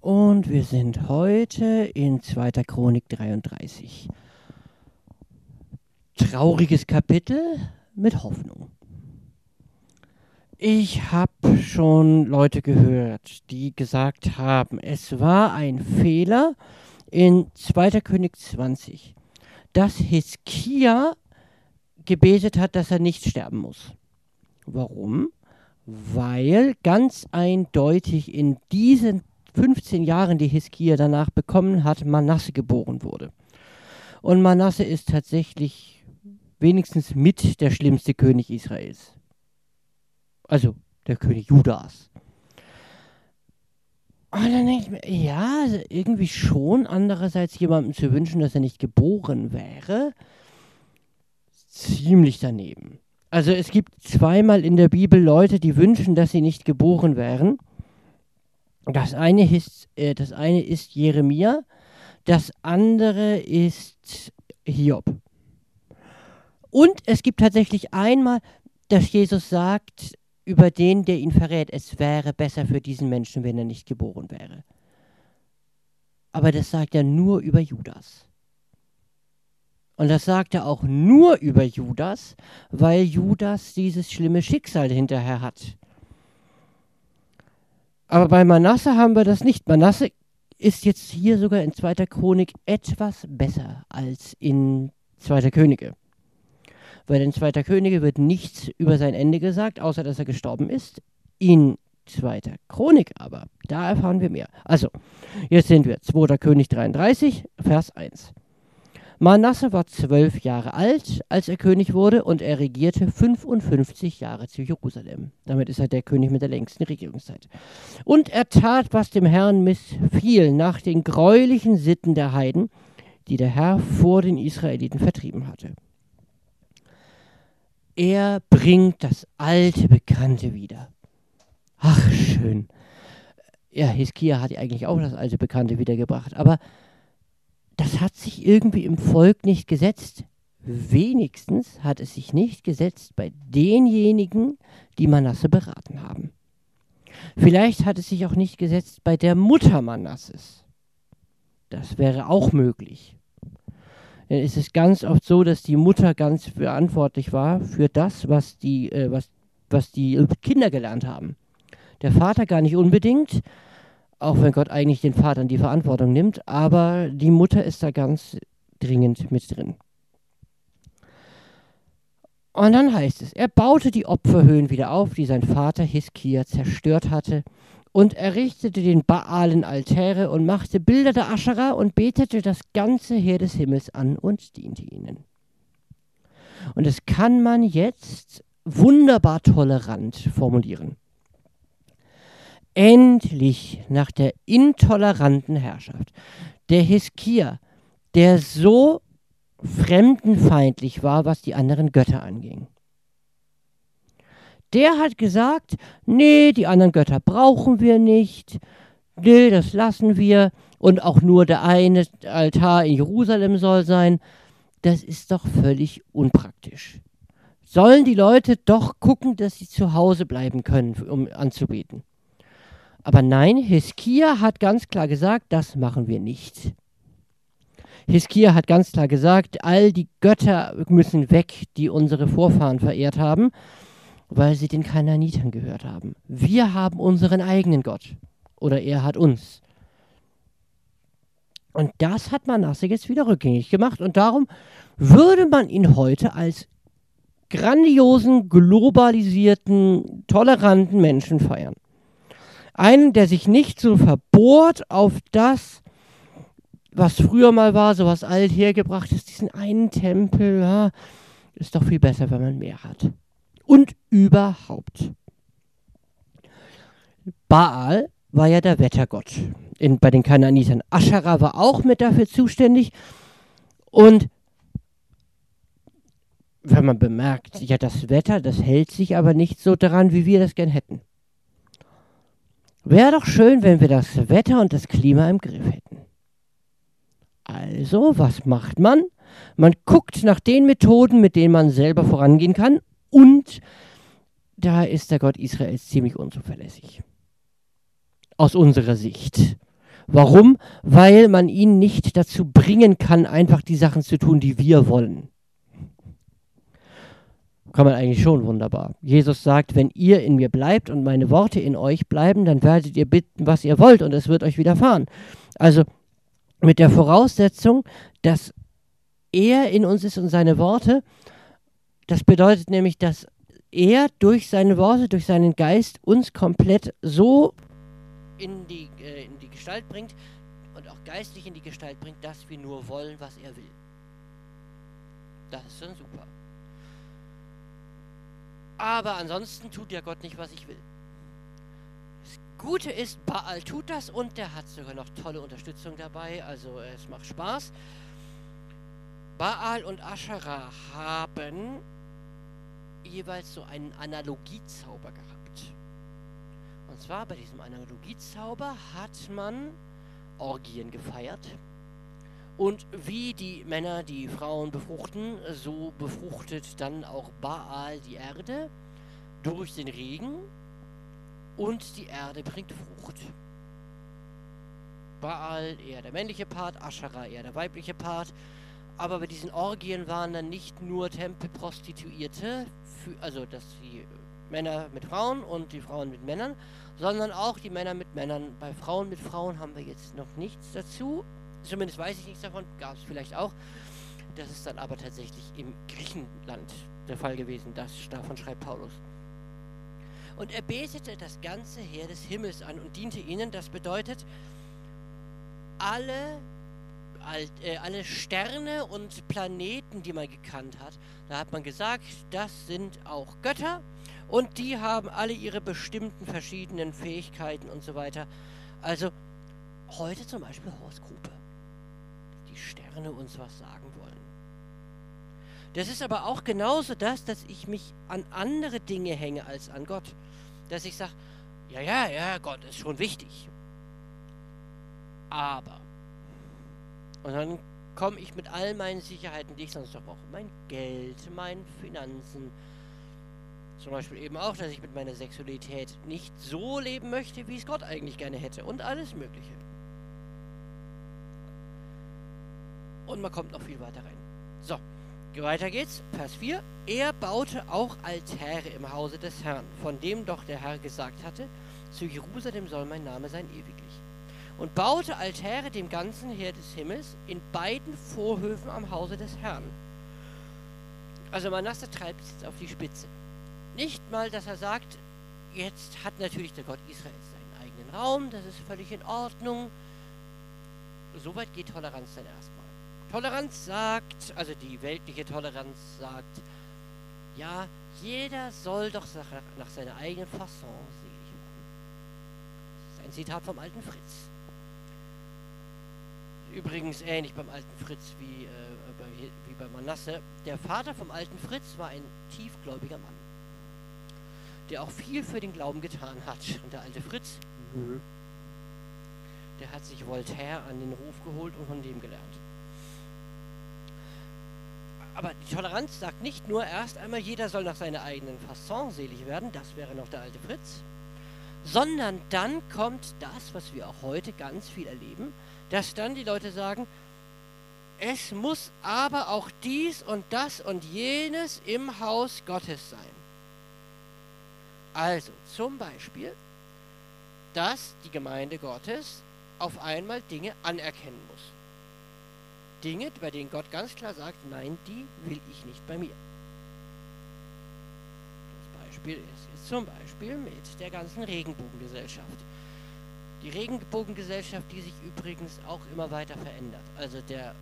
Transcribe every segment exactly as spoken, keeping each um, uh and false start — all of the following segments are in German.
Und wir sind heute in zweiter Chronik dreiunddreißig. Trauriges Kapitel mit Hoffnung. Ich habe schon Leute gehört, die gesagt haben, es war ein Fehler in zweiter Chronik zwanzig, dass Hiskia gebetet hat, dass er nicht sterben muss. Warum? Weil ganz eindeutig in diesen fünfzehn Jahren, die Hiskia danach bekommen hat, Manasse geboren wurde. Und Manasse ist tatsächlich wenigstens mit der schlimmste König Israels. Also der König Judas. Und dann denke ich mir, ja, also irgendwie schon, andererseits jemandem zu wünschen, dass er nicht geboren wäre, ziemlich daneben. Also es gibt zweimal in der Bibel Leute, die wünschen, dass sie nicht geboren wären. Das eine ist, äh, das eine ist Jeremia, das andere ist Hiob. Und es gibt tatsächlich einmal, dass Jesus sagt über den, der ihn verrät, es wäre besser für diesen Menschen, wenn er nicht geboren wäre. Aber das sagt er nur über Judas. Und das sagt er auch nur über Judas, weil Judas dieses schlimme Schicksal hinterher hat. Aber bei Manasse haben wir das nicht. Manasse ist jetzt hier sogar in zweiter Chronik etwas besser als in zweiter Könige. Weil in zweiter Könige wird nichts über sein Ende gesagt, außer dass er gestorben ist. In zweiter Chronik aber, da erfahren wir mehr. Also, jetzt sind wir zweiter König dreiunddreißig, Vers eins. Manasse war zwölf Jahre alt, als er König wurde, und er regierte fünfundfünfzig Jahre zu Jerusalem. Damit ist er der König mit der längsten Regierungszeit. Und er tat, was dem Herrn missfiel, nach den greulichen Sitten der Heiden, die der Herr vor den Israeliten vertrieben hatte. Er bringt das alte Bekannte wieder. Ach, schön. Ja, Hiskia hat eigentlich auch das alte Bekannte wiedergebracht, aber das hat sich irgendwie im Volk nicht gesetzt. Wenigstens hat es sich nicht gesetzt bei denjenigen, die Manasse beraten haben. Vielleicht hat es sich auch nicht gesetzt bei der Mutter Manasses. Das wäre auch möglich. Denn es ist ganz oft so, dass die Mutter ganz verantwortlich war für das, was die, äh, was, was die Kinder gelernt haben. Der Vater gar nicht unbedingt, auch wenn Gott eigentlich den Vatern die Verantwortung nimmt, aber die Mutter ist da ganz dringend mit drin. Und dann heißt es, er baute die Opferhöhen wieder auf, die sein Vater Hiskia zerstört hatte, und errichtete den Baalen Altäre und machte Bilder der Aschera und betete das ganze Heer des Himmels an und diente ihnen. Und das kann man jetzt wunderbar tolerant formulieren. Endlich nach der intoleranten Herrschaft, der Hiskia, der so fremdenfeindlich war, was die anderen Götter anging. Der hat gesagt, nee, die anderen Götter brauchen wir nicht, nee, das lassen wir, und auch nur der eine Altar in Jerusalem soll sein. Das ist doch völlig unpraktisch. Sollen die Leute doch gucken, dass sie zu Hause bleiben können, um anzubeten. Aber nein, Hiskia hat ganz klar gesagt, das machen wir nicht. Hiskia hat ganz klar gesagt, all die Götter müssen weg, die unsere Vorfahren verehrt haben, weil sie den Kanaanitern gehört haben. Wir haben unseren eigenen Gott. Oder er hat uns. Und das hat Manasse jetzt wieder rückgängig gemacht. Und darum würde man ihn heute als grandiosen, globalisierten, toleranten Menschen feiern. Einen, der sich nicht so verbohrt auf das, was früher mal war, so was alt hergebracht ist, diesen einen Tempel, ja, ist doch viel besser, wenn man mehr hat. Und überhaupt. Baal war ja der Wettergott in, bei den Kanaanitern. Aschera war auch mit dafür zuständig. Und wenn man bemerkt, ja, das Wetter, das hält sich aber nicht so daran, wie wir das gern hätten. Wäre doch schön, wenn wir das Wetter und das Klima im Griff hätten. Also, was macht man? Man guckt nach den Methoden, mit denen man selber vorangehen kann, und da ist der Gott Israels ziemlich unzuverlässig. Aus unserer Sicht. Warum? Weil man ihn nicht dazu bringen kann, einfach die Sachen zu tun, die wir wollen. Kann man eigentlich schon wunderbar. Jesus sagt, wenn ihr in mir bleibt und meine Worte in euch bleiben, dann werdet ihr bitten, was ihr wollt und es wird euch widerfahren. Also mit der Voraussetzung, dass er in uns ist und seine Worte, das bedeutet nämlich, dass er durch seine Worte, durch seinen Geist uns komplett so in die, äh, in die Gestalt bringt und auch geistlich in die Gestalt bringt, dass wir nur wollen, was er will. Das ist dann super. Aber ansonsten tut ja Gott nicht, was ich will. Das Gute ist, Baal tut das und der hat sogar noch tolle Unterstützung dabei, also es macht Spaß. Baal und Aschera haben jeweils so einen Analogiezauber gehabt. Und zwar bei diesem Analogiezauber hat man Orgien gefeiert. Und wie die Männer die Frauen befruchten, so befruchtet dann auch Baal die Erde durch den Regen und die Erde bringt Frucht. Baal eher der männliche Part, Aschera eher der weibliche Part. Aber bei diesen Orgien waren dann nicht nur Tempelprostituierte, für, also dass die Männer mit Frauen und die Frauen mit Männern, sondern auch die Männer mit Männern. Bei Frauen mit Frauen haben wir jetzt noch nichts dazu. Zumindest weiß ich nichts davon, gab es vielleicht auch. Das ist dann aber tatsächlich im Griechenland der Fall gewesen. Das, davon schreibt Paulus. Und er betete das ganze Heer des Himmels an und diente ihnen. Das bedeutet, alle, all, äh, alle Sterne und Planeten, die man gekannt hat, da hat man gesagt, das sind auch Götter und die haben alle ihre bestimmten verschiedenen Fähigkeiten und so weiter. Also heute zum Beispiel Horoskope. Die Sterne uns was sagen wollen. Das ist aber auch genauso das, dass ich mich an andere Dinge hänge als an Gott. Dass ich sage, ja, ja, ja, Gott ist schon wichtig. Aber, und dann komme ich mit all meinen Sicherheiten, die ich sonst noch brauche, mein Geld, meine Finanzen, zum Beispiel eben auch, dass ich mit meiner Sexualität nicht so leben möchte, wie es Gott eigentlich gerne hätte und alles Mögliche. Und man kommt noch viel weiter rein. So, weiter geht's. Vers vier. Er baute auch Altäre im Hause des Herrn, von dem doch der Herr gesagt hatte, zu Jerusalem soll mein Name sein ewiglich. Und baute Altäre dem ganzen Heer des Himmels in beiden Vorhöfen am Hause des Herrn. Also Manasse treibt es jetzt auf die Spitze. Nicht mal, dass er sagt, jetzt hat natürlich der Gott Israels seinen eigenen Raum, das ist völlig in Ordnung. Soweit geht Toleranz dann erstmal. Toleranz sagt, also die weltliche Toleranz sagt, ja, jeder soll doch nach, nach seiner eigenen Fasson selig werden. Das ist ein Zitat vom alten Fritz. Übrigens ähnlich beim alten Fritz wie, äh, bei, wie bei Manasse. Der Vater vom alten Fritz war ein tiefgläubiger Mann, der auch viel für den Glauben getan hat. Und der alte Fritz, nö. Der hat sich Voltaire an den Ruf geholt und von dem gelernt. Aber die Toleranz sagt nicht nur erst einmal, jeder soll nach seiner eigenen Fasson selig werden, das wäre noch der alte Fritz, sondern dann kommt das, was wir auch heute ganz viel erleben, dass dann die Leute sagen, es muss aber auch dies und das und jenes im Haus Gottes sein. Also zum Beispiel, dass die Gemeinde Gottes auf einmal Dinge anerkennen muss. Dinge, bei denen Gott ganz klar sagt, nein, die will ich nicht bei mir. Das Beispiel ist jetzt zum Beispiel mit der ganzen Regenbogengesellschaft. Die Regenbogengesellschaft, die sich übrigens auch immer weiter verändert. Also der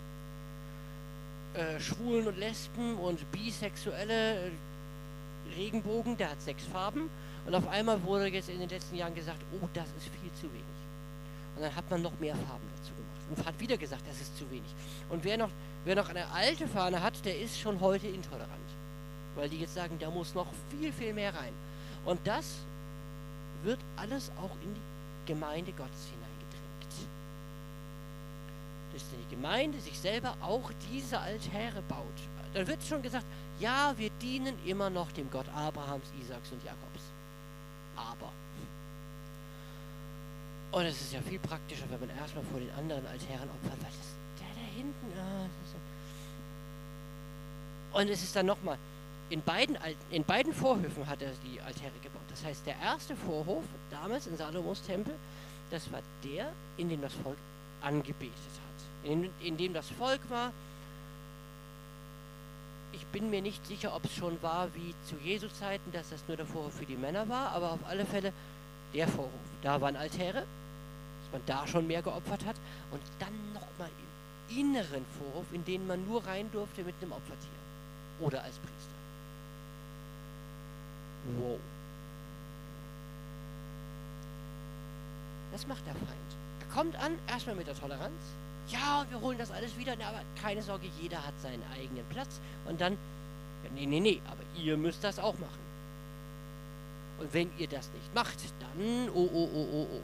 äh, Schwulen und Lesben und bisexuelle Regenbogen, der hat sechs Farben. Und auf einmal wurde jetzt in den letzten Jahren gesagt, oh, das ist viel zu wenig. Und dann hat man noch mehr Farben dazu gemacht. Und hat wieder gesagt, das ist zu wenig. Und wer noch, wer noch eine alte Fahne hat, der ist schon heute intolerant. Weil die jetzt sagen, da muss noch viel, viel mehr rein. Und das wird alles auch in die Gemeinde Gottes hineingedrängt. Dass die Gemeinde sich selber auch diese Altäre baut. Dann wird schon gesagt, ja, wir dienen immer noch dem Gott Abrahams, Isaaks und Jakobs. Aber Und es ist ja viel praktischer, wenn man erstmal vor den anderen Altären opfert, weil das, der da hinten, ah, das ist so. Und es ist dann nochmal, in beiden, in beiden Vorhöfen hat er die Altäre gebaut. Das heißt, der erste Vorhof, damals in Salomos Tempel, das war der, in dem das Volk angebetet hat. In, in dem das Volk war, ich bin mir nicht sicher, ob es schon war wie zu Jesu Zeiten, dass das nur der Vorhof für die Männer war, aber auf alle Fälle der Vorhof. Da waren Altäre, dass man da schon mehr geopfert hat. Und dann nochmal im inneren Vorhof, in den man nur rein durfte mit einem Opfertier. Oder als Priester. Wow. Das macht der Feind. Er kommt an, erstmal mit der Toleranz. Ja, wir holen das alles wieder, aber keine Sorge, jeder hat seinen eigenen Platz. Und dann, ja, nee, nee, nee, aber ihr müsst das auch machen. Und wenn ihr das nicht macht, dann, oh, oh, oh, oh, oh.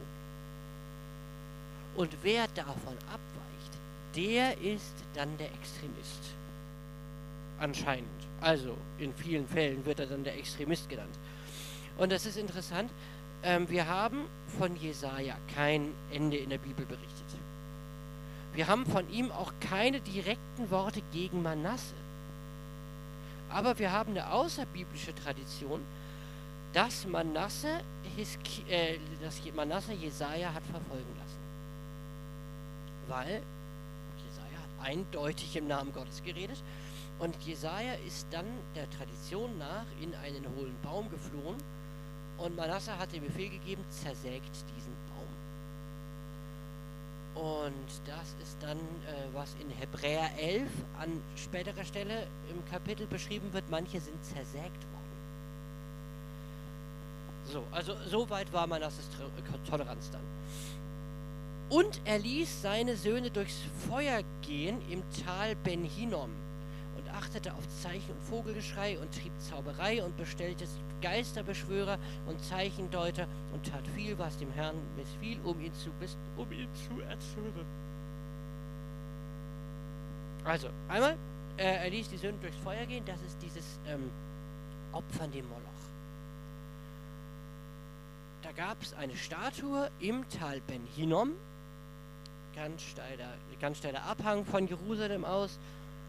Und wer davon abweicht, der ist dann der Extremist. Anscheinend. Also, in vielen Fällen wird er dann der Extremist genannt. Und das ist interessant. Ähm, wir haben von Jesaja kein Ende in der Bibel berichtet. Wir haben von ihm auch keine direkten Worte gegen Manasse. Aber wir haben eine außerbiblische Tradition, dass Manasse, Hiski, äh, dass Manasse Jesaja hat verfolgen lassen. Weil Jesaja hat eindeutig im Namen Gottes geredet und Jesaja ist dann der Tradition nach in einen hohlen Baum geflohen und Manasse hat den Befehl gegeben, zersägt diesen Baum. Und das ist dann, äh, was in Hebräer elf an späterer Stelle im Kapitel beschrieben wird, manche sind zersägt worden. So, also so weit war Manasses Toleranz dann. Und er ließ seine Söhne durchs Feuer gehen im Tal Ben Hinnom und achtete auf Zeichen und Vogelgeschrei und trieb Zauberei und bestellte Geisterbeschwörer und Zeichendeuter und tat viel, was dem Herrn missfiel, um ihn zu, um ihn zu erzürnen. Also, einmal, äh, er ließ die Söhne durchs Feuer gehen, das ist dieses ähm, Opfern dem Moloch. Da gab es eine Statue im Tal Ben Hinnom, ganz steiler, ganz steiler Abhang von Jerusalem aus.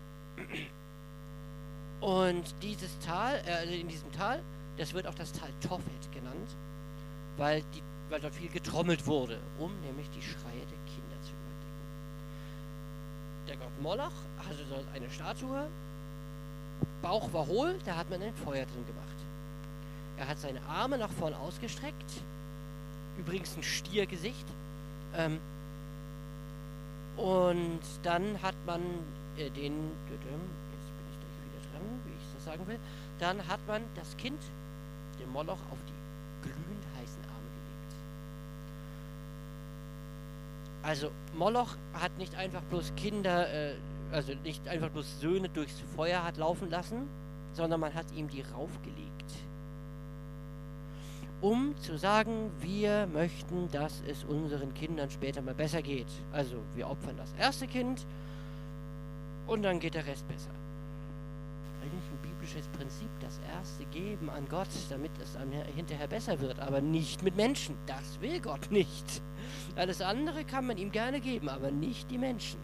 Und dieses Tal, äh, also in diesem Tal, das wird auch das Tal Tophet genannt, weil, die, weil dort viel getrommelt wurde, um nämlich die Schreie der Kinder zu überdecken. Der Gott Moloch hatte dort eine Statue, Bauch war hohl, da hat man ein Feuer drin gemacht. Er hat seine Arme nach vorn ausgestreckt, übrigens ein Stiergesicht, ähm, und dann hat man äh, den, jetzt bin ich gleich wieder dran, wie ich das sagen will, dann hat man das Kind, den Moloch, auf die glühend heißen Arme gelegt. Also Moloch hat nicht einfach bloß Kinder, äh, also nicht einfach bloß Söhne durchs Feuer hat laufen lassen, sondern man hat ihm die raufgelegt. Um zu sagen, wir möchten, dass es unseren Kindern später mal besser geht. Also wir opfern das erste Kind und dann geht der Rest besser. Eigentlich ein biblisches Prinzip, das erste geben an Gott, damit es dann hinterher besser wird, aber nicht mit Menschen. Das will Gott nicht. Alles andere kann man ihm gerne geben, aber nicht die Menschen.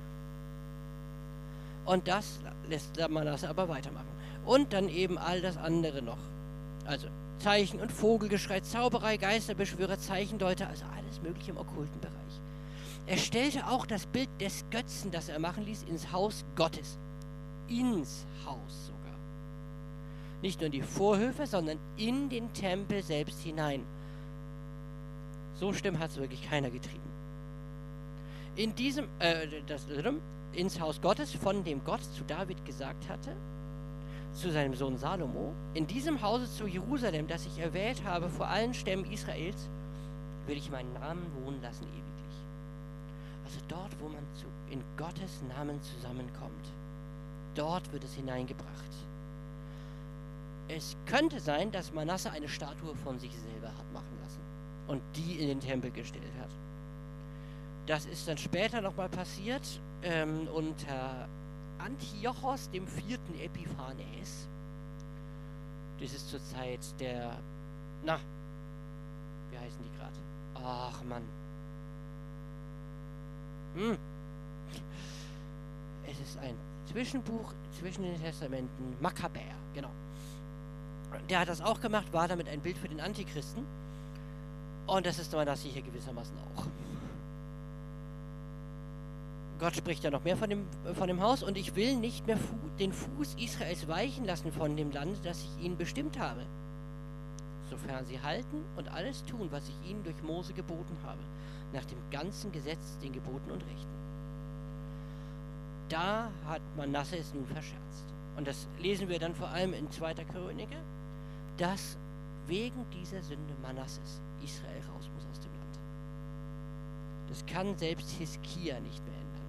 Und das lässt man das aber weitermachen. Und dann eben all das andere noch. Also Zeichen und Vogelgeschrei, Zauberei, Geisterbeschwörer, Zeichendeuter, also alles mögliche im okkulten Bereich. Er stellte auch das Bild des Götzen, das er machen ließ, ins Haus Gottes. Ins Haus sogar. Nicht nur in die Vorhöfe, sondern in den Tempel selbst hinein. So schlimm hat es wirklich keiner getrieben. In diesem, äh, das, ins Haus Gottes, von dem Gott zu David gesagt hatte, zu seinem Sohn Salomo, in diesem Hause zu Jerusalem, das ich erwählt habe vor allen Stämmen Israels, will ich meinen Namen wohnen lassen ewiglich. Also dort, wo man zu, in Gottes Namen zusammenkommt, dort wird es hineingebracht. Es könnte sein, dass Manasse eine Statue von sich selber hat machen lassen und die in den Tempel gestellt hat. Das ist dann später nochmal passiert, ähm, unter Antiochos dem vierten Epiphanes. Das ist zur Zeit der, na, wie heißen die gerade? Ach Mann. Hm. Es ist ein Zwischenbuch zwischen den Testamenten, Makkabäer, genau. Der hat das auch gemacht, war damit ein Bild für den Antichristen. Und das ist Manasse hier gewissermaßen auch. Gott spricht ja noch mehr von dem, von dem Haus. Und ich will nicht mehr fu den Fuß Israels weichen lassen von dem Land, das ich ihnen bestimmt habe. Sofern sie halten und alles tun, was ich ihnen durch Mose geboten habe. Nach dem ganzen Gesetz, den Geboten und Rechten. Da hat Manasse es nun verscherzt. Und das lesen wir dann vor allem in zweiter Chronik, dass wegen dieser Sünde Manasses Israel raus muss aus dem Land. Das kann selbst Hiskia nicht mehr ändern.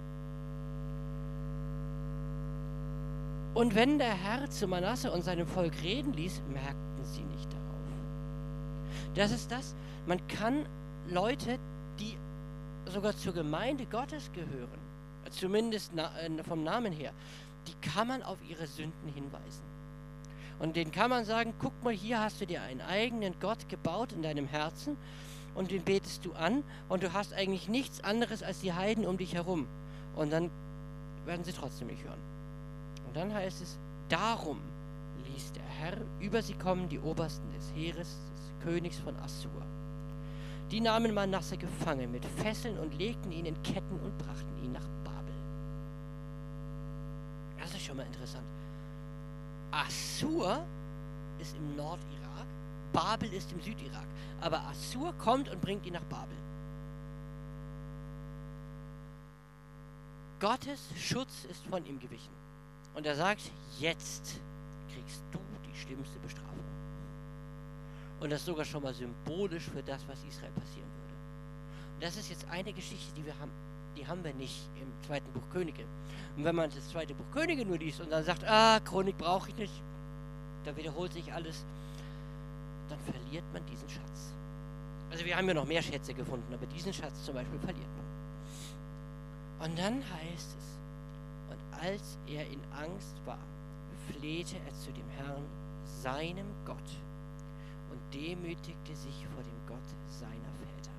Und wenn der Herr zu Manasse und seinem Volk reden ließ, merkten sie nicht darauf. Das ist das, man kann Leute, die sogar zur Gemeinde Gottes gehören, zumindest na, äh, vom Namen her, die kann man auf ihre Sünden hinweisen. Und denen kann man sagen, guck mal, hier hast du dir einen eigenen Gott gebaut in deinem Herzen und den betest du an und du hast eigentlich nichts anderes als die Heiden um dich herum. Und dann werden sie trotzdem nicht hören. Und dann heißt es, darum ließ der Herr über sie kommen, die Obersten des Heeres, des Königs von Assur. Die nahmen Manasse gefangen mit Fesseln und legten ihn in Ketten und brachten ihn nach Babel. Das ist schon mal interessant. Assur ist im Nordirak, Babel ist im Südirak. Aber Assur kommt und bringt ihn nach Babel. Gottes Schutz ist von ihm gewichen. Und er sagt, jetzt kriegst du die schlimmste Bestrafung. Und das sogar schon mal symbolisch für das, was Israel passieren würde. Und das ist jetzt eine Geschichte, die wir haben. Die haben wir nicht im zweiten Buch Könige. Und wenn man das zweite Buch Könige nur liest und dann sagt, ah, Chronik brauche ich nicht, da wiederholt sich alles, dann verliert man diesen Schatz. Also wir haben ja noch mehr Schätze gefunden, aber diesen Schatz zum Beispiel verliert man. Und dann heißt es, und als er in Angst war, flehte er zu dem Herrn, seinem Gott, und demütigte sich vor dem Gott seiner Väter.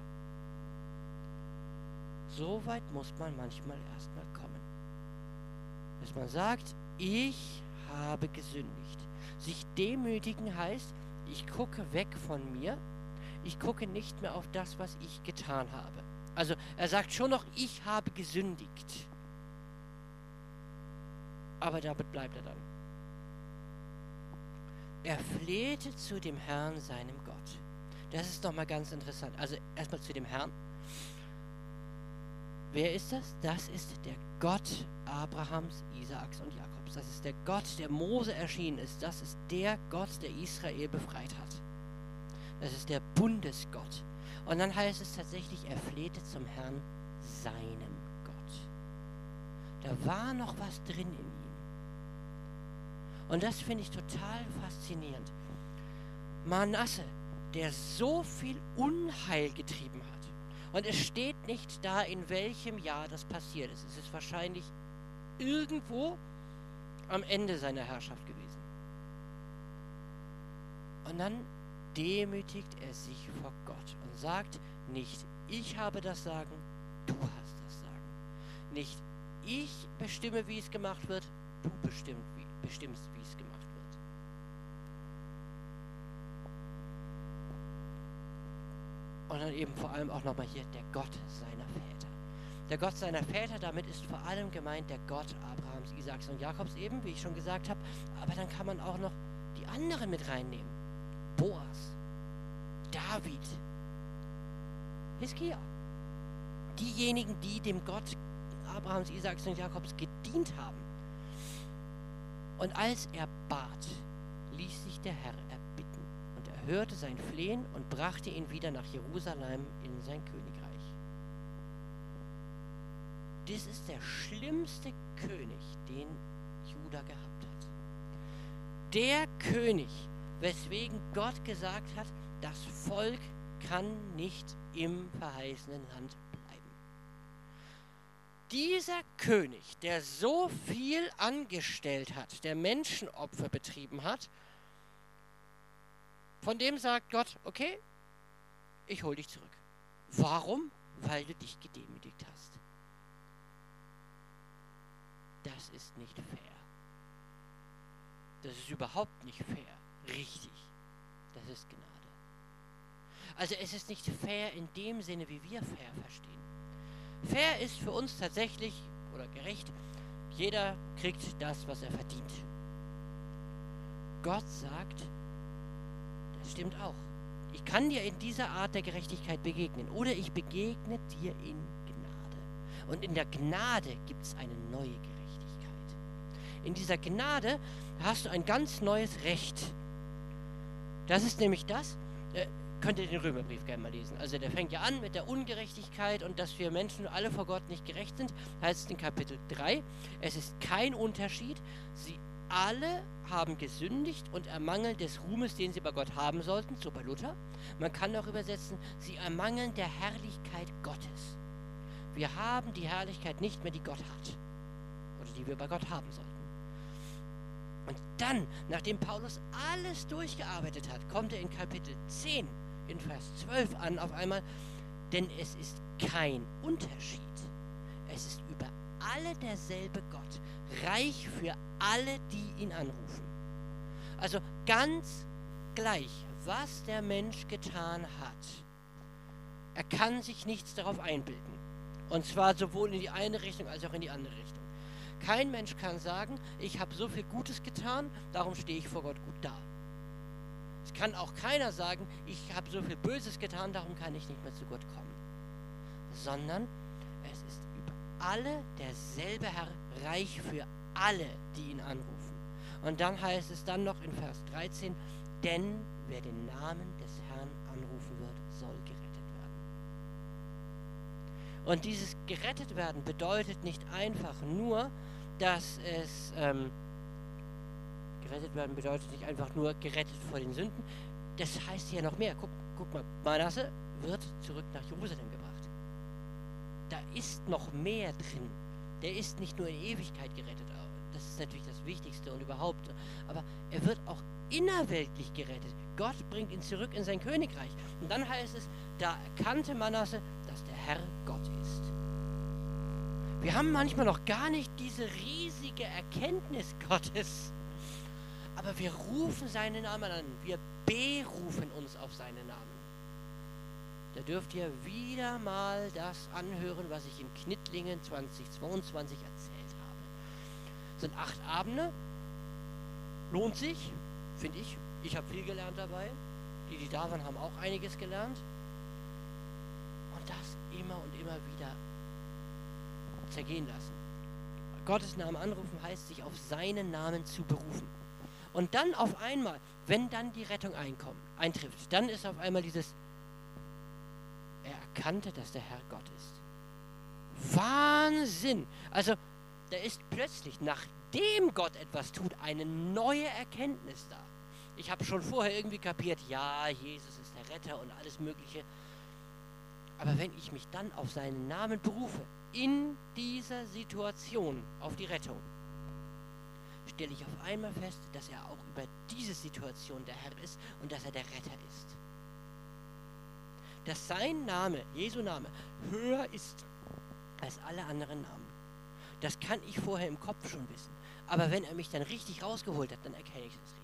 So weit muss man manchmal erstmal kommen. Dass man sagt, ich habe gesündigt. Sich demütigen heißt, ich gucke weg von mir, ich gucke nicht mehr auf das, was ich getan habe. Also er sagt schon noch, ich habe gesündigt. Aber damit bleibt er dann. Er flehte zu dem Herrn, seinem Gott. Das ist nochmal ganz interessant. Also erstmal zu dem Herrn. Wer ist das? Das ist der Gott Abrahams, Isaaks und Jakobs. Das ist der Gott, der Mose erschienen ist. Das ist der Gott, der Israel befreit hat. Das ist der Bundesgott. Und dann heißt es tatsächlich, er flehte zum Herrn, seinem Gott. Da war noch was drin in ihm. Und das finde ich total faszinierend. Manasse, der so viel Unheil getrieben hat. Und es steht nicht da, in welchem Jahr das passiert ist. Es ist wahrscheinlich irgendwo am Ende seiner Herrschaft gewesen. Und dann demütigt er sich vor Gott und sagt, nicht ich habe das Sagen, du hast das Sagen. Nicht ich bestimme, wie es gemacht wird, du bestimmt, wie, bestimmst, wie es gemacht wird. Und dann eben vor allem auch nochmal hier der Gott seiner Väter. Der Gott seiner Väter, damit ist vor allem gemeint der Gott Abrahams, Isaaks und Jakobs eben, wie ich schon gesagt habe. Aber dann kann man auch noch die anderen mit reinnehmen. Boas, David, Hiskia. Diejenigen, die dem Gott Abrahams, Isaaks und Jakobs gedient haben. Und als er bat, ließ sich der Herr erbitten. Und er hörte sein Flehen und brachte ihn wieder nach Jerusalem in sein Königreich. Das ist der schlimmste König, den Juda gehabt hat. Der König, weswegen Gott gesagt hat, das Volk kann nicht im verheißenen Land bleiben. Dieser König, der so viel angestellt hat, der Menschenopfer betrieben hat, von dem sagt Gott, okay, ich hole dich zurück. Warum? Weil du dich gedemütigt hast. Das ist nicht fair. Das ist überhaupt nicht fair. Richtig. Das ist Gnade. Also es ist nicht fair in dem Sinne, wie wir fair verstehen. Fair ist für uns tatsächlich, oder gerecht, jeder kriegt das, was er verdient. Gott sagt, das stimmt auch. Ich kann dir in dieser Art der Gerechtigkeit begegnen oder ich begegne dir in Gnade. Und in der Gnade gibt es eine neue Gerechtigkeit. In dieser Gnade hast du ein ganz neues Recht. Das ist nämlich das, äh, könnt ihr den Römerbrief gerne mal lesen. Also der fängt ja an mit der Ungerechtigkeit und dass wir Menschen alle vor Gott nicht gerecht sind, heißt es in Kapitel drei. Es ist kein Unterschied. Sie alle haben gesündigt und ermangeln des Ruhmes, den sie bei Gott haben sollten, so bei Luther. Man kann auch übersetzen, sie ermangeln der Herrlichkeit Gottes. Wir haben die Herrlichkeit nicht mehr, die Gott hat. Oder die wir bei Gott haben sollten. Und dann, nachdem Paulus alles durchgearbeitet hat, kommt er in Kapitel zehn, in Vers zwölf an auf einmal, denn es ist kein Unterschied. Es ist über alle derselbe Gott, reich für alle, die ihn anrufen. Also ganz gleich, was der Mensch getan hat, er kann sich nichts darauf einbilden. Und zwar sowohl in die eine Richtung als auch in die andere Richtung. Kein Mensch kann sagen, ich habe so viel Gutes getan, darum stehe ich vor Gott gut da. Es kann auch keiner sagen, ich habe so viel Böses getan, darum kann ich nicht mehr zu Gott kommen. Sondern es ist über alle derselbe Herr, reich für alle, die ihn anrufen. Und dann heißt es dann noch in Vers dreizehn, denn wer den Namen des Herrn anrufen wird, soll gerettet werden. Und dieses gerettet werden bedeutet nicht einfach nur, dass es ähm, gerettet werden bedeutet nicht einfach nur gerettet vor den Sünden. Das heißt ja noch mehr. Guck, guck mal, Manasse wird zurück nach Jerusalem gebracht. Da ist noch mehr drin. Der ist nicht nur in Ewigkeit gerettet. Das ist natürlich das Wichtigste und überhaupt. Aber er wird auch innerweltlich gerettet. Gott bringt ihn zurück in sein Königreich. Und dann heißt es, da erkannte Manasse, dass der Herr Gott ist. Wir haben manchmal noch gar nicht diese riesige Erkenntnis Gottes. Aber wir rufen seinen Namen an. Wir berufen uns auf seinen Namen. Da dürft ihr wieder mal das anhören, was ich in Knittlingen zweitausendzweiundzwanzig erzählt habe. Das sind acht Abende. Lohnt sich, finde ich. Ich habe viel gelernt dabei. Die, die da waren, haben auch einiges gelernt. Und das immer und immer wieder zergehen lassen. Gottes Namen anrufen heißt, sich auf seinen Namen zu berufen. Und dann auf einmal, wenn dann die Rettung einkommt, eintrifft, dann ist auf einmal dieses, er erkannte, dass der Herr Gott ist. Wahnsinn! Also, da ist plötzlich, nachdem Gott etwas tut, eine neue Erkenntnis da. Ich habe schon vorher irgendwie kapiert, ja, Jesus ist der Retter und alles Mögliche. Aber wenn ich mich dann auf seinen Namen berufe, in dieser Situation auf die Rettung, stelle ich auf einmal fest, dass er auch über diese Situation der Herr ist und dass er der Retter ist. Dass sein Name, Jesu Name, höher ist als alle anderen Namen. Das kann ich vorher im Kopf schon wissen. Aber wenn er mich dann richtig rausgeholt hat, dann erkenne ich das richtig.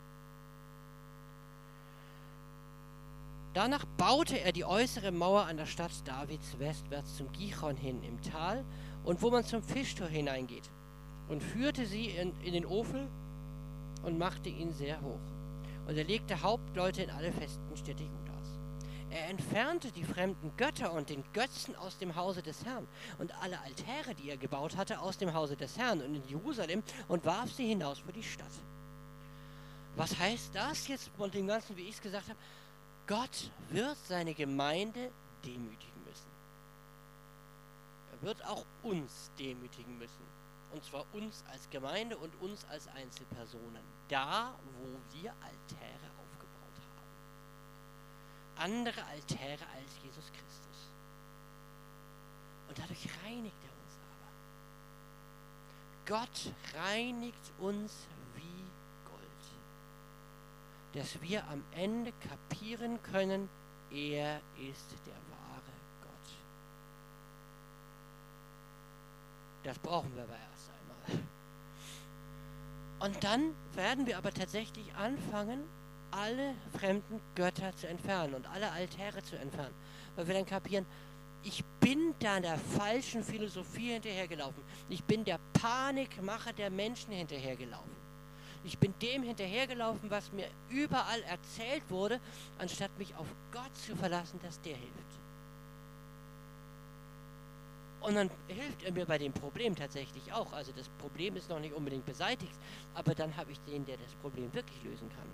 Danach baute er die äußere Mauer an der Stadt Davids westwärts zum Gichon hin im Tal und wo man zum Fischtor hineingeht und führte sie in, in den Ophel und machte ihn sehr hoch. Und er legte Hauptleute in alle festen Städte Judas. Er entfernte die fremden Götter und den Götzen aus dem Hause des Herrn und alle Altäre, die er gebaut hatte, aus dem Hause des Herrn und in Jerusalem und warf sie hinaus vor die Stadt. Was heißt das jetzt von dem Ganzen, wie ich es gesagt habe? Gott wird seine Gemeinde demütigen müssen. Er wird auch uns demütigen müssen. Und zwar uns als Gemeinde und uns als Einzelpersonen. Da, wo wir Altäre aufgebaut haben. Andere Altäre als Jesus Christus. Und dadurch reinigt er uns aber. Gott reinigt uns wie dass wir am Ende kapieren können, er ist der wahre Das brauchen wir aber erst einmal. Und dann werden wir aber tatsächlich anfangen, alle fremden Götter zu entfernen und alle Altäre zu entfernen. Weil wir dann kapieren, ich bin da der falschen Philosophie hinterhergelaufen. Ich bin der Panikmacher der Menschen hinterhergelaufen. Ich bin dem hinterhergelaufen, was mir überall erzählt wurde, anstatt mich auf Gott zu verlassen, dass der hilft. Und dann hilft er mir bei dem Problem tatsächlich auch. Also das Problem ist noch nicht unbedingt beseitigt, aber dann habe ich den, der das Problem wirklich lösen kann.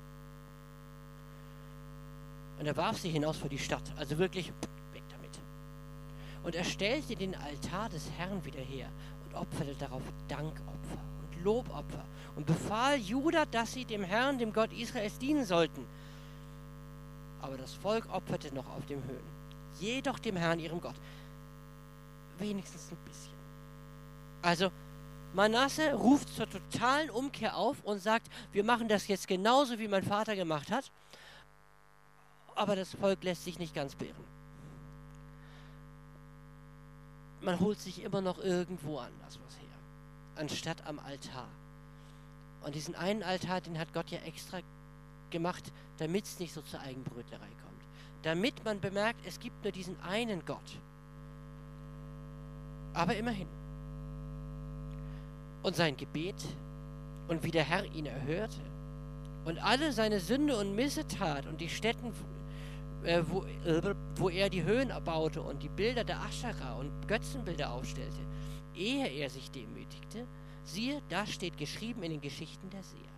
Und er warf sie hinaus vor die Stadt, also wirklich weg damit. Und er stellte den Altar des Herrn wieder her und opferte darauf Dankopfer und Lobopfer und befahl Juda, dass sie dem Herrn, dem Gott Israels, dienen sollten. Aber das Volk opferte noch auf den Höhen, jedoch dem Herrn, ihrem Gott. Wenigstens ein bisschen. Also Manasse ruft zur totalen Umkehr auf und sagt, wir machen das jetzt genauso, wie mein Vater gemacht hat. Aber das Volk lässt sich nicht ganz beirren. Man holt sich immer noch irgendwo anders was her, anstatt am Altar. Und diesen einen Altar, den hat Gott ja extra gemacht, damit es nicht so zur Eigenbrötlerei kommt. Damit man bemerkt, es gibt nur diesen einen Gott. Aber immerhin. Und sein Gebet und wie der Herr ihn erhörte und alle seine Sünde und Missetat und die Stätten, äh, wo, äh, wo er die Höhen erbaute und die Bilder der Aschera und Götzenbilder aufstellte, ehe er sich demütigte, siehe, das steht geschrieben in den Geschichten der Seher.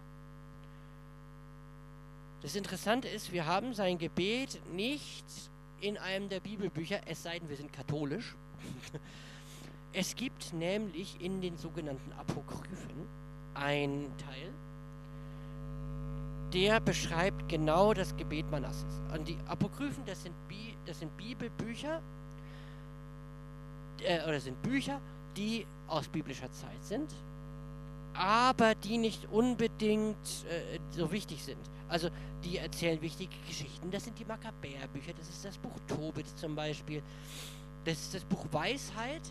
Das Interessante ist, wir haben sein Gebet nicht in einem der Bibelbücher, es sei denn, wir sind katholisch. Es gibt nämlich in den sogenannten Apokryphen einen Teil, der beschreibt genau das Gebet Manasses. Und die Apokryphen, das sind, Bi das sind Bibelbücher, äh, oder sind Bücher, die aus biblischer Zeit sind, aber die nicht unbedingt äh, so wichtig sind. Also die erzählen wichtige Geschichten. Das sind die Makkabäerbücher, das ist das Buch Tobit zum Beispiel, das ist das Buch Weisheit.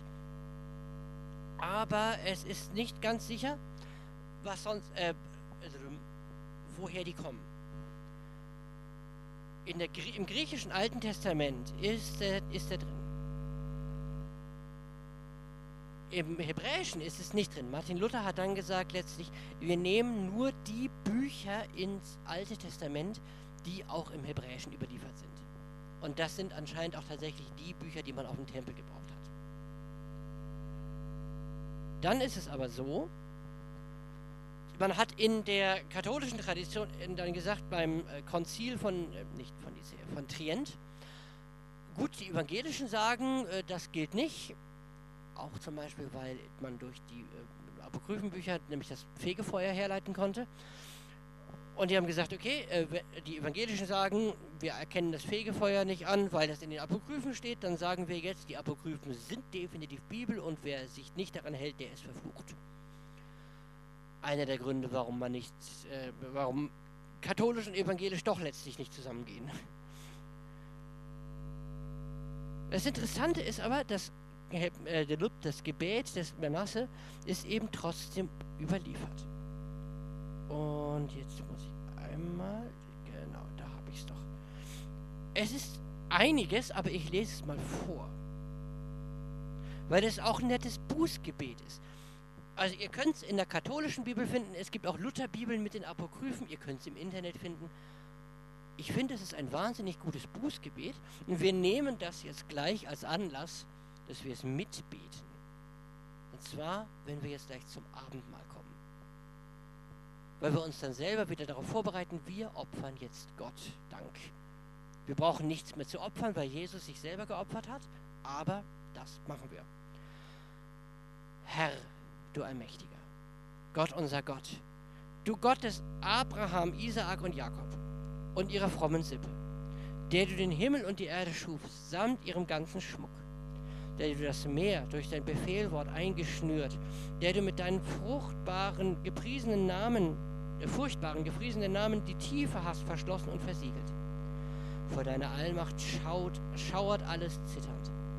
Aber es ist nicht ganz sicher, was sonst, äh, also, woher die kommen. In der, Im griechischen Alten Testament ist, äh, ist er drin. Im Hebräischen ist es nicht drin. Martin Luther hat dann gesagt, letztlich, wir nehmen nur die Bücher ins Alte Testament, die auch im Hebräischen überliefert sind. Und das sind anscheinend auch tatsächlich die Bücher, die man auf dem Tempel gebraucht hat. Dann ist es aber so, man hat in der katholischen Tradition dann gesagt, beim Konzil von, äh, nicht von Nicäa, von Trient, gut, die Evangelischen sagen, äh, das gilt nicht, auch zum Beispiel, weil man durch die äh, Apokryphenbücher nämlich das Fegefeuer herleiten konnte. Und die haben gesagt, okay, äh, die Evangelischen sagen, wir erkennen das Fegefeuer nicht an, weil das in den Apokryphen steht, dann sagen wir jetzt, die Apokryphen sind definitiv Bibel und wer sich nicht daran hält, der ist verflucht. Einer der Gründe, warum man nicht, äh, warum katholisch und evangelisch doch letztlich nicht zusammengehen. Das Interessante ist aber, dass äh, das Gebet des Manasse ist eben trotzdem überliefert. Und jetzt muss ich einmal, genau, da habe ich es doch. Es ist einiges, aber ich lese es mal vor. Weil es auch ein nettes Bußgebet ist. Also ihr könnt es in der katholischen Bibel finden, es gibt auch Lutherbibeln mit den Apokryphen, ihr könnt es im Internet finden. Ich finde, es ist ein wahnsinnig gutes Bußgebet und wir nehmen das jetzt gleich als Anlass, dass wir es mitbeten. Und zwar, wenn wir jetzt gleich zum Abendmahl kommen. Weil wir uns dann selber wieder darauf vorbereiten, wir opfern jetzt Gott Dank. Wir brauchen nichts mehr zu opfern, weil Jesus sich selber geopfert hat, aber das machen wir. Herr, du Allmächtiger, Gott unser Gott, du Gott des Abraham, Isaak und Jakob und ihrer frommen Sippe, der du den Himmel und die Erde schufst, samt ihrem ganzen Schmuck, der du das Meer durch dein Befehlwort eingeschnürt, der du mit deinen fruchtbaren, gepriesenen Namen, äh, furchtbaren, gepriesenen Namen die Tiefe hast verschlossen und versiegelt. Vor deiner Allmacht schaut, schauert alles zitternd.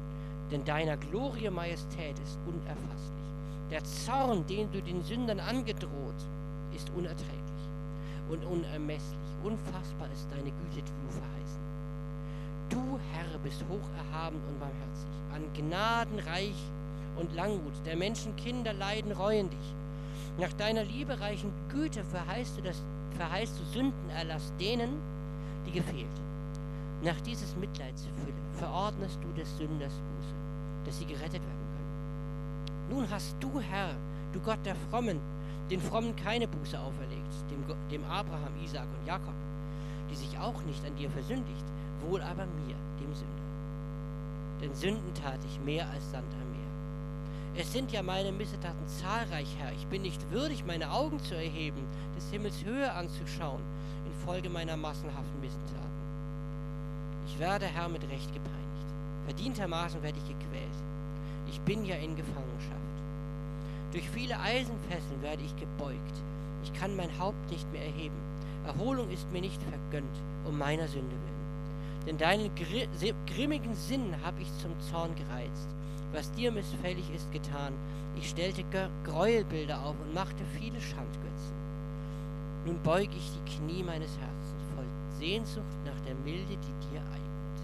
denn deiner Glorie Majestät ist unerfasslich. Der Zorn, den du den Sündern angedroht, ist unerträglich und unermesslich. Unfassbar ist deine Güte, die du verheißen. Du, Herr, bist hoch erhaben und barmherzig, an Gnaden reich und Langmut. Der Menschen Kinder leiden, reuen dich. Nach deiner liebereichen Güte verheißt du, das, verheißt du Sündenerlass denen, die gefehlt. Nach dieses Mitleidsfülle verordnest du des Sünders Buße, dass sie gerettet werden können. Nun hast du, Herr, du Gott der Frommen, den Frommen keine Buße auferlegt, dem, dem Abraham, Isaak und Jakob, die sich auch nicht an dir versündigt, wohl aber mir, dem Sünder. Denn Sünden tat ich mehr als Sand am Meer. Es sind ja meine Missetaten zahlreich, Herr. Ich bin nicht würdig, meine Augen zu erheben, des Himmels Höhe anzuschauen, infolge meiner massenhaften Missetaten. Ich werde, Herr, mit Recht gepeinigt. Verdientermaßen werde ich gequält. Ich bin ja in Gefangenschaft. Durch viele Eisenfesseln werde ich gebeugt. Ich kann mein Haupt nicht mehr erheben. Erholung ist mir nicht vergönnt, um meiner Sünde willen. Denn deinen gr grimmigen Sinn habe ich zum Zorn gereizt. Was dir missfällig ist getan. Ich stellte Gräuelbilder auf und machte viele Schandgötzen. Nun beuge ich die Knie meines Herzens voll Sehnsucht nach der Milde, die dir eignet.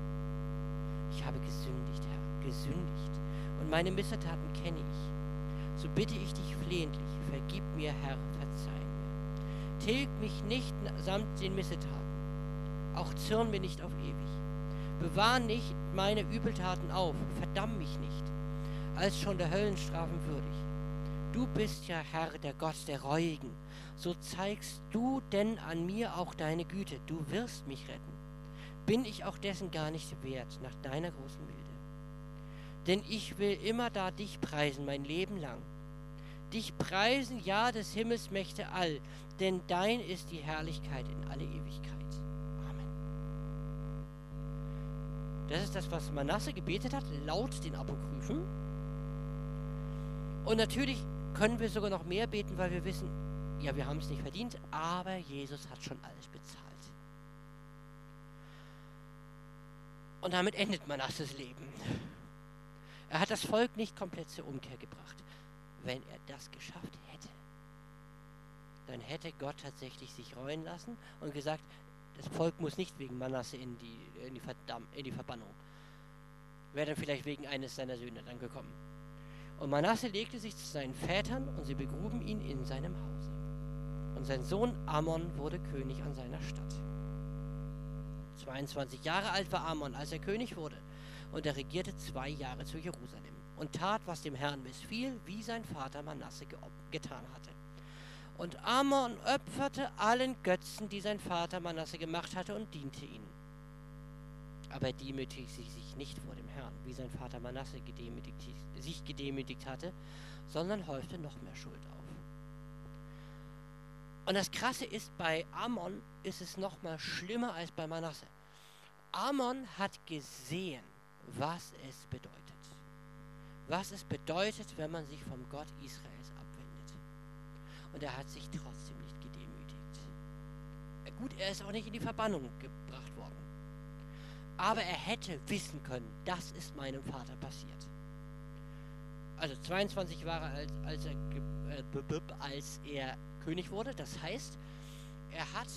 Ich habe gesündigt, Herr, gesündigt, und meine Missetaten kenne ich. So bitte ich dich flehentlich, vergib mir, Herr, verzeih mir. Tilg mich nicht samt den Missetaten, auch zürn mir nicht auf ewig. Bewahr nicht meine Übeltaten auf, verdamm mich nicht, als schon der Höllenstrafen würdig. Du bist ja, Herr, der Gott der Reuigen. So zeigst du denn an mir auch deine Güte. Du wirst mich retten. Bin ich auch dessen gar nicht wert, nach deiner großen Milde. Denn ich will immer da dich preisen, mein Leben lang. Dich preisen, ja, des Himmels Mächte all, denn dein ist die Herrlichkeit in alle Ewigkeit. Amen. Das ist das, was Manasse gebetet hat, laut den Apokryphen. Und natürlich können wir sogar noch mehr beten, weil wir wissen, ja, wir haben es nicht verdient, aber Jesus hat schon alles bezahlt. Und damit endet Manasses Leben. Er hat das Volk nicht komplett zur Umkehr gebracht. Wenn er das geschafft hätte, dann hätte Gott tatsächlich sich reuen lassen und gesagt, das Volk muss nicht wegen Manasse in die, in die, Verdamm, in die Verbannung. Wäre dann vielleicht wegen eines seiner Söhne dann gekommen. Und Manasse legte sich zu seinen Vätern und sie begruben ihn in seinem Hause. Und sein Sohn Amon wurde König an seiner Stadt. zweiundzwanzig Jahre alt war Amon, als er König wurde, und er regierte zwei Jahre zu Jerusalem und tat, was dem Herrn missfiel, wie sein Vater Manasse getan hatte. Und Amon opferte allen Götzen, die sein Vater Manasse gemacht hatte, und diente ihnen. Aber er demütigte sich nicht vor dem Herrn, wie sein Vater Manasse gedemütigt, sich gedemütigt hatte, sondern häufte noch mehr Schuld auf. Und das Krasse ist, bei Amon ist es noch mal schlimmer als bei Manasse. Amon hat gesehen, was es bedeutet. Was es bedeutet, wenn man sich vom Gott Israels abwendet. Und er hat sich trotzdem nicht gedemütigt. Gut, er ist auch nicht in die Verbannung gebracht worden. Aber er hätte wissen können, das ist meinem Vater passiert. Also zweiundzwanzig Jahre alt, als er, äh, als er König wurde. Das heißt, er hat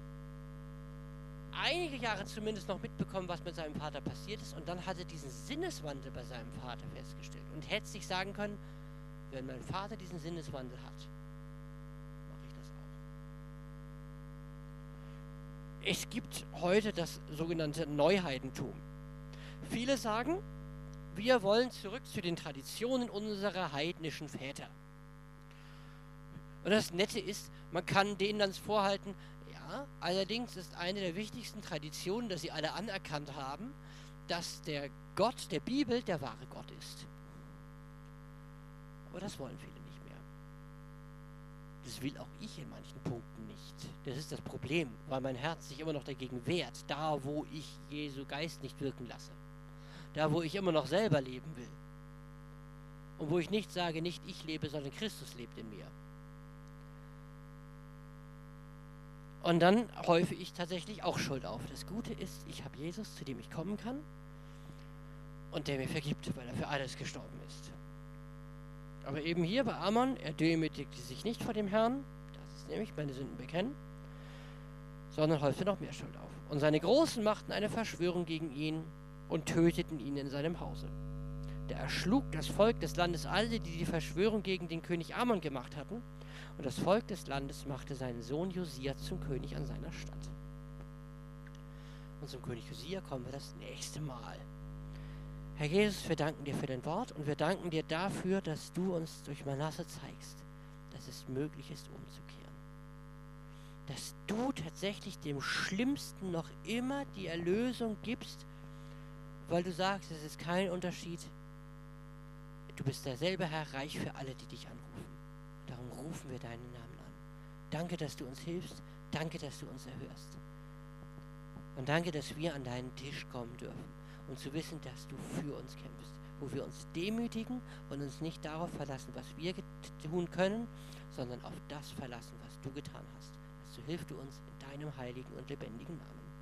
einige Jahre zumindest noch mitbekommen, was mit seinem Vater passiert ist. Und dann hat er diesen Sinneswandel bei seinem Vater festgestellt. Und hätte sich sagen können, wenn mein Vater diesen Sinneswandel hat, mache ich das auch. Es gibt heute das sogenannte Neuheidentum. Viele sagen, wir wollen zurück zu den Traditionen unserer heidnischen Väter. Und das Nette ist, man kann denen dann vorhalten, ja, allerdings ist eine der wichtigsten Traditionen, dass sie alle anerkannt haben, dass der Gott der Bibel der wahre Gott ist. Aber das wollen viele nicht mehr. Das will auch ich in manchen Punkten nicht. Das ist das Problem, weil mein Herz sich immer noch dagegen wehrt, da wo ich Jesu Geist nicht wirken lasse. Da wo ich immer noch selber leben will. Und wo ich nicht sage, nicht ich lebe, sondern Christus lebt in mir. Und dann häufe ich tatsächlich auch Schuld auf. Das Gute ist, ich habe Jesus, zu dem ich kommen kann. und der mir vergibt, weil er für alles gestorben ist. Aber eben hier bei Ammon, er demütigte sich nicht vor dem Herrn, das ist nämlich meine Sünden bekennen, sondern häufte noch mehr Schuld auf. Und seine Großen machten eine Verschwörung gegen ihn und töteten ihn in seinem Hause. Der erschlug das Volk des Landes alle, die die Verschwörung gegen den König Ammon gemacht hatten, und das Volk des Landes machte seinen Sohn Josia zum König an seiner Stadt. Und zum König Josia kommen wir das nächste Mal. Herr Jesus, wir danken dir für dein Wort und wir danken dir dafür, dass du uns durch Manasse zeigst, dass es möglich ist, umzukehren. Dass du tatsächlich dem Schlimmsten noch immer die Erlösung gibst, weil du sagst, es ist kein Unterschied. Du bist derselbe Herr, reich für alle, die dich anrufen. Darum rufen wir deinen Namen an. Danke, dass du uns hilfst. Danke, dass du uns erhörst. Und danke, dass wir an deinen Tisch kommen dürfen und zu wissen, dass du für uns kämpfst, wo wir uns demütigen und uns nicht darauf verlassen, was wir tun können, sondern auf das verlassen, was du getan hast. Also hilf du uns in deinem heiligen und lebendigen Namen.